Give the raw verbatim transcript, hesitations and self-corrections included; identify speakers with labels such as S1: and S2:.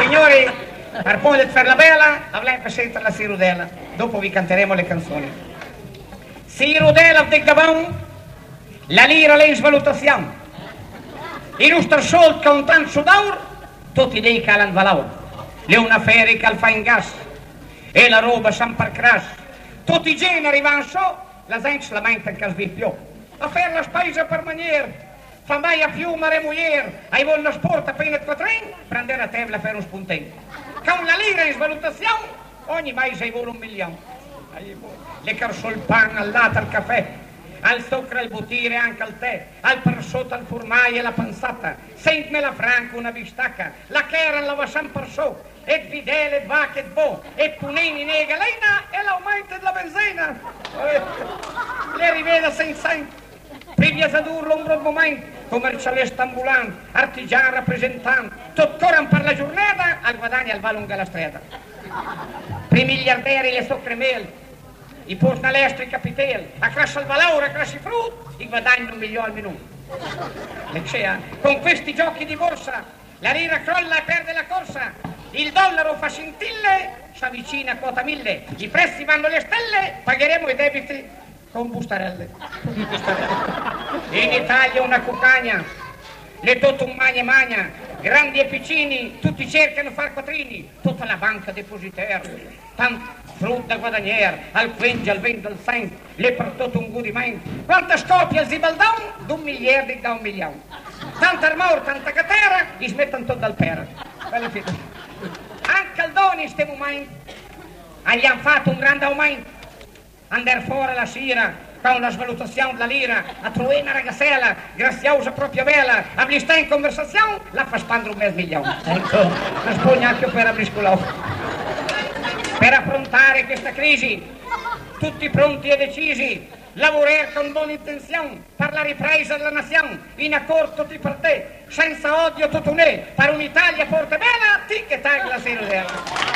S1: Signori, per poi fare la bella, avrei sentire la Sirudela. Dopo vi canteremo le canzoni. Sirudela di Gabon, la lira le in svalutazione. Il nostro sol contant sudaur, tutti dei calan valaur. Le una feri che al fa in gas, e la roba san per crash. Tutti i generi van so, la gente la mente che svippio. A fare la spesa per maniera. Fa mai a fiumare muier, hai volno sport appena quattrin, prendere a tavola per un spuntino. Con la lira in svalutazione, ogni mese hai volo un milione. Le carso il pan, al latte, al caffè, al zucchero, al botire, anche al tè, al persotto, al formaio e la panzata. Sentme la franca, una bistacca, la chera la va san persò, e videle, vacche, bo, e punini, nega, leina, e l'aumento della benzina. Le riveda senza... Privia sadurlo un buon momento, commercialista ambulante, artigiano rappresentante, tuttora per la giornata, al guadagno al va lunga la strada. Per i miliardari le soccremel, i pornalestri i capitel, a classe al valore, a classe frutto, i guadagni un milione al minuto. Le c'è, con questi giochi di borsa, la lira crolla e perde la corsa, il dollaro fa scintille, si avvicina a quota mille, i prezzi vanno alle stelle, pagheremo i debiti con bustarelle. In Italia una cucagna, le tutto un magna magna, grandi e piccini, tutti cercano far quattrini, tutta la banca depositaria, tanto frutta da guadagniere, al quinge, al vento, al cent, le per tutto un godimento, quanta scoppia al zibaldon, d'un miliardo da un milione. Tanta armor, tanta catera, gli smettono tutto dal pera. Anche al doni stiamo mai, gli hanno fatto un grande aumento. Andare fuori la sera con la svalutazione della lira, a trovare una ragazzella graziosa proprio bella, a blistare in conversazione, la fa spandere un mezzo milione. Ecco, la spugna anche per abriscolò. Per affrontare questa crisi, tutti pronti e decisi, lavorare con buona intenzione per la ripresa della nazione, in accordo tutti per te, senza odio tutto ne, per un'Italia forte e bella, ti che tagli la sera.